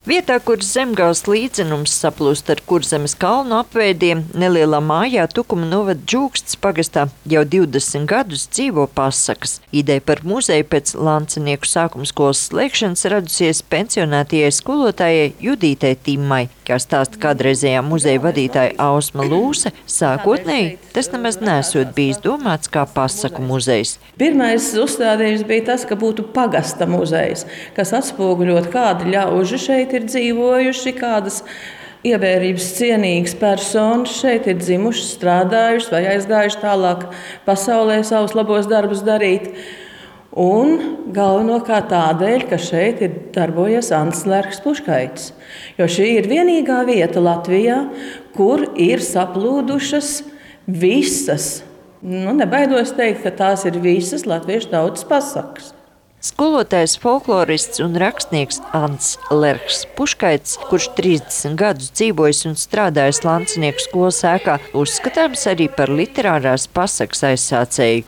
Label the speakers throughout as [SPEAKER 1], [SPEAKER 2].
[SPEAKER 1] Vietā, kur zemgāles līdzenums saplūst ar Kurzemes kalnu apveidiem, nelielā mājā Tukuma novada Džūksts pagastā jau 20 gadus dzīvo pasakas. Ideja par muzeju pēc Lancenieku sākumskolas slēgšanas radusies pensionētajai skolotājai Judītei Timmai. Kā stāsta kādreizējā muzeja vadītāja Ausma Lūse, sākotnēji tas nemaz nesot bijis domāts kā pasaku muzejs.
[SPEAKER 2] Pirmais uzstādījums bija tas, ka būtu pagasta muzejs, kas atspoguļot, kādi ļauži šeit ir dzīvojuši, kādas ievērības cienīgas personas šeit ir dzimušas, strādājušas vai aizgājušas tālāk pasaulē savus labos darbus darīt. Un galvenokārt tādēļ, ka šeit ir darbojies Ants Lerchs Puškaits. Jo šī ir vienīgā vieta Latvijā, kur ir saplūdušas visas, nebaidos teikt, ka tās ir visas latviešu tautas pasakas.
[SPEAKER 1] Skolotājs, folklorists un rakstnieks Ants Lerchs Puškaits, kurš 30 gadus dzīvojis un strādājis Lancenieku skolas ēkā, uzskatāms arī par literārās pasakas aizsācēju.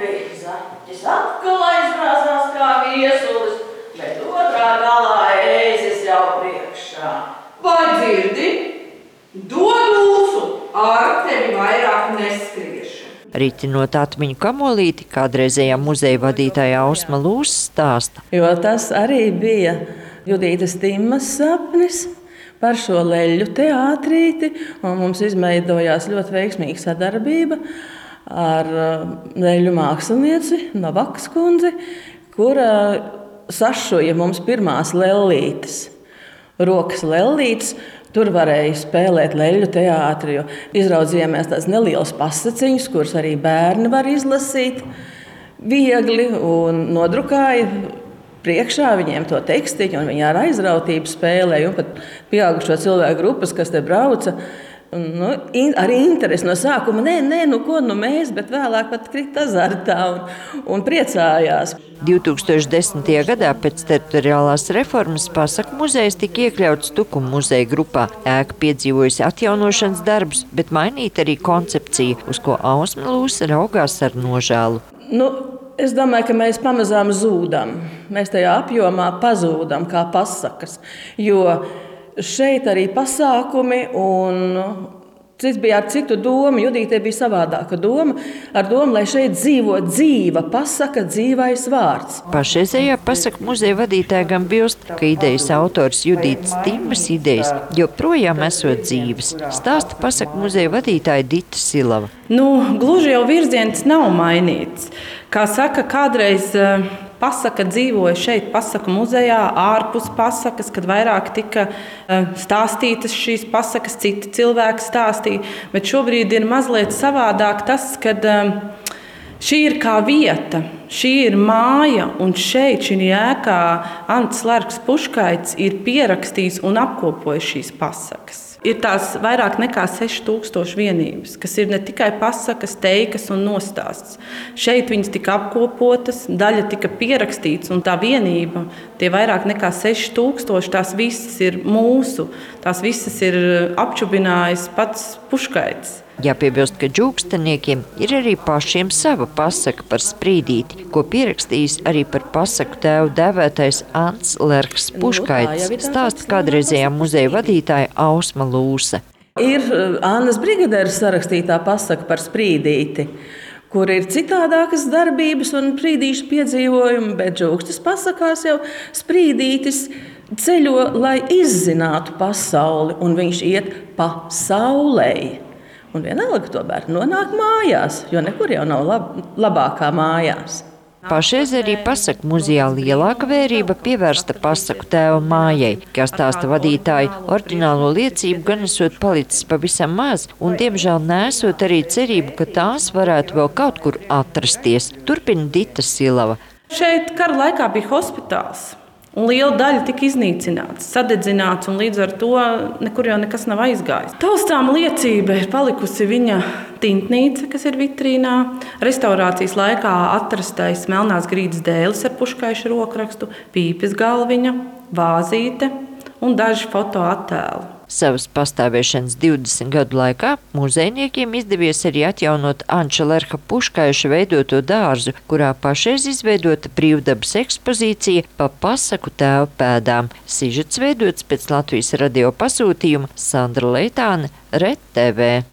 [SPEAKER 2] Atkal aizbrāzās kā viesulis, bet otrā galā ēzis jau priekšā. Vai dzirdi? Dod ūsu, ar tevi vairāk neskriešu.
[SPEAKER 1] Ritinot atmiņu kamolīti, kādreizējā muzeja vadītāja Ausma Lūse stāsta.
[SPEAKER 2] Jo tas arī bija Judītes Timmas sapnis par šo leļu teātrīti, un mums izveidojās ļoti veiksmīga sadarbība ar leļu mākslinieci Novakas kundzi, kura sašuja mums pirmās lellītes, rokas lellītes. Tur varēja spēlēt leļu teātri, jo izraudzījāmies tās nelielas pasaciņas, kuras arī bērni var izlasīt viegli, un nodrukāja priekšā viņiem to tekstiņu, un viņi ar aizrautību spēlēja, un pat pieaugušo cilvēku grupas, kas te brauca, arī interesi no sākuma, mēs, bet vēlāk pat krita azartā un priecājās.
[SPEAKER 1] 2010. gadā pēc teritoriālās reformas pasaku muzejs tika iekļauts Tukuma muzeja grupā. Ēka piedzīvojusi atjaunošanas darbus, bet mainīta arī koncepcija, uz ko Ausma Lūse raugās ar nožēlu.
[SPEAKER 2] Es domāju, ka mēs pamazām zūdam. Mēs tajā apjomā pazūdam kā pasakas, jo šeit arī pasākumi, un cits bija ar citu domu. Judītei bija savādāka doma, ar domu, lai šeit dzīvo dzīva pasaka, dzīvais vārds.
[SPEAKER 1] Pašreizējā pasaku muzeja vadītāja gan bilst, ka idejas autors Judītes Timmas idejas joprojām esot dzīves, stāsta pasaku muzeja vadītāja Dita Silava.
[SPEAKER 3] Gluži jau virziens nav mainīts. Kā saka, kādreiz pasaka dzīvoja šeit pasaku muzejā, ārpus pasakas, kad vairāk tika stāstītas šīs pasakas, citi cilvēki stāstīja. Bet šobrīd ir mazliet savādāk tas, kad šī ir kā vieta, šī ir māja, un šeit, šī ēkā, Ants Lerchs Puškaits ir pierakstījis un apkopojis šīs pasakas. Ir tās vairāk nekā 6000 vienības, kas ir ne tikai pasakas, teikas un nostāsts. Šeit viņas tika apkopotas, daļa tika pierakstīts, un tā vienība, tie vairāk nekā 6000, tās visas ir mūsu, tās visas ir apčubinājis pats Puškaits.
[SPEAKER 1] Jāpiebilst, ka džūksteniekiem ir arī pašiem sava pasaka par Sprīdīti, ko pierakstījis arī par pasaku tēvu dēvētais Ants Lerchs Puškaits, stāsta kādreizējā muzeja vadītāja Ausma Lūse.
[SPEAKER 2] Ir Annas Brigaderes sarakstītā pasaka par Sprīdīti, kur ir citādākas darbības un sprīdīšu piedzīvojumi, bet Džūkstes pasakās jau Sprīdītis ceļo, lai izzinātu pasauli, un viņš iet pasaulei. Un vienalga to bērnu nonāk mājās, jo nekur jau nav labākā mājās.
[SPEAKER 1] Pašreiz arī pasaku muzejā lielāka vērība pievērsta pasaku tēva mājai, kā stāsta vadītāji. Oriģinālo liecību gan esot palicis pavisam maz, un diemžēl nesot arī cerību, ka tās varētu vēl kaut kur atrasties. Turpina Dita Silava.
[SPEAKER 3] Šeit kara laikā bija hospitāls. Un liela daļa tika iznīcināts, sadedzināts, un līdz ar to nekur jau nekas nav aizgājis. Taustām liecība ir palikusi viņa tintnīca, kas ir vitrīnā, restaurācijas laikā atrastais melnās grīdas dēlis ar Puškaiša rokrakstu, pīpes galviņa, vāzīte un daži fotoattēli.
[SPEAKER 1] Savas pastāvēšanas 20 gadu laikā muzejniekiem izdevies arī atjaunot Anča Lerha Puškaiša veidoto dārzu, kurā pašreiz izveidota brīvdabas ekspozīcija pa pasaku tēva pēdām. Sižets veidots pēc Latvijas radio pasūtījuma Sandra Leitāne, RED TV.